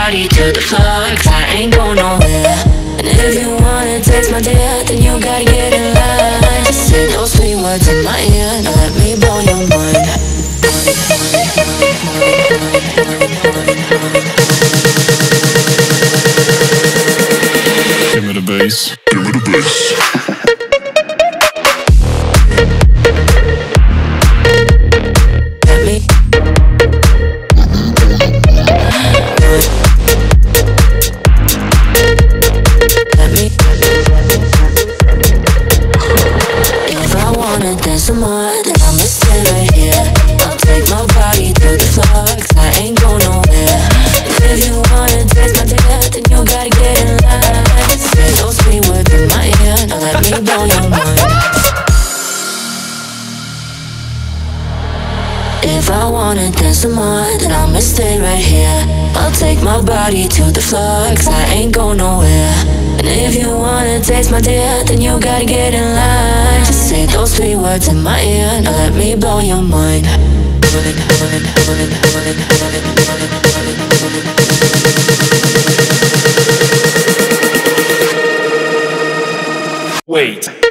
body to the floor, 'cause I ain't going nowhere. And if you wanna taste my dick, then you gotta get in line. Just say those sweet words in my ear, now let me blow your mind. Give me the bass. Give me the bass. Some more, then I'ma stay right here. I'll take my body to the floor, 'cause I ain't going nowhere. And if you wanna taste my dick, then you gotta get in line. Say those sweet words in my ear, now let me blow your mind. If I wanna dance some more, then I'ma stay right here. I'll take my body to the floor, 'cause I ain't going nowhere. And if you wanna taste my dick, then you gotta get in line. Just say those sweet words in my ear, now let me blow your mind. Wait.